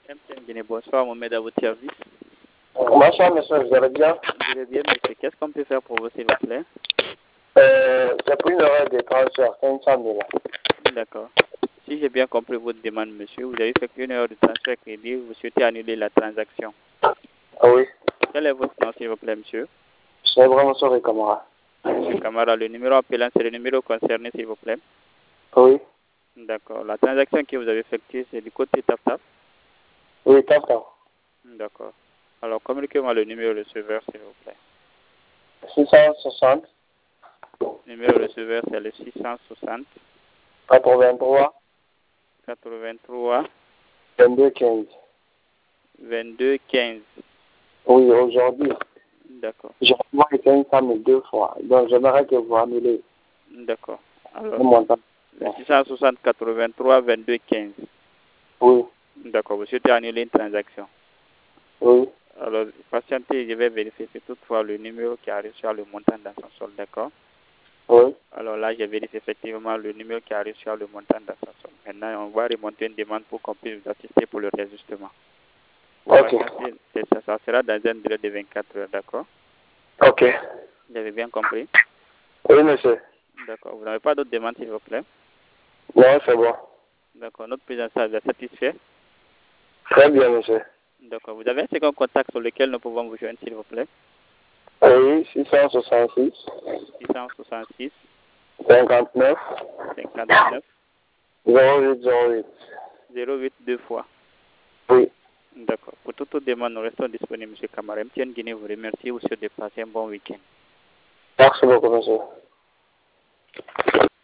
MTN Guinée, bonsoir, Mohamed à votre service. Bonsoir, monsieur, vous allez bien? Je vais bien, monsieur. Qu'est-ce qu'on peut faire pour vous, s'il vous plaît? J'ai pris une erreur de transfert, 500 000. D'accord. Si j'ai bien compris votre demande, monsieur, vous avez fait une erreur de transfert crédit, vous souhaitez annuler la transaction. Ah oui, Quel est votre nom, s'il vous plaît, monsieur? c'est vraiment sur Camara. Monsieur Camara, le numéro appelant, c'est le numéro concerné, s'il vous plaît. Oui, D'accord. La transaction que vous avez effectuée, c'est du côté TapTap? oui, d'accord. D'accord. Alors, communiquez-moi le numéro receveur, s'il vous plaît. 660, Le numéro receveur, c'est le 660 83, 83 22, 15. 22 15. Oui, aujourd'hui, D'accord. j'ai envoyé 500 000 deux fois. Donc, j'aimerais que vous annulez D'accord. Alors, le montant. le 660 83 22 15. Oui, D'accord. Vous souhaitez annuler une transaction. oui, Alors, patientez, je vais vérifier toutefois le numéro qui arrive sur le montant dans son solde. D'accord. oui. Alors là, j'ai vérifié effectivement le numéro qui arrive sur le montant dans son solde. Maintenant, on va remonter une demande pour qu'on puisse vous assister pour le réajustement. Ok, Ça sera dans un délai de 24 heures. D'accord. ok. Vous avez bien compris? Oui, monsieur. D'accord. Vous n'avez pas d'autres demandes, s'il vous plaît? Non, c'est bon. D'accord. Notre prise en charge est satisfait. Très bien, monsieur. D'accord. Vous avez un second contact sur lequel nous pouvons vous joindre, s'il vous plaît? Oui, 666, 666 59, 59 08, 08. 08 deux fois. Oui. D'accord. Pour toute demande, nous restons disponibles, M. Camara. MTN Guinée vous remercie. Vous souhaite de passer un bon week-end. Merci beaucoup, monsieur.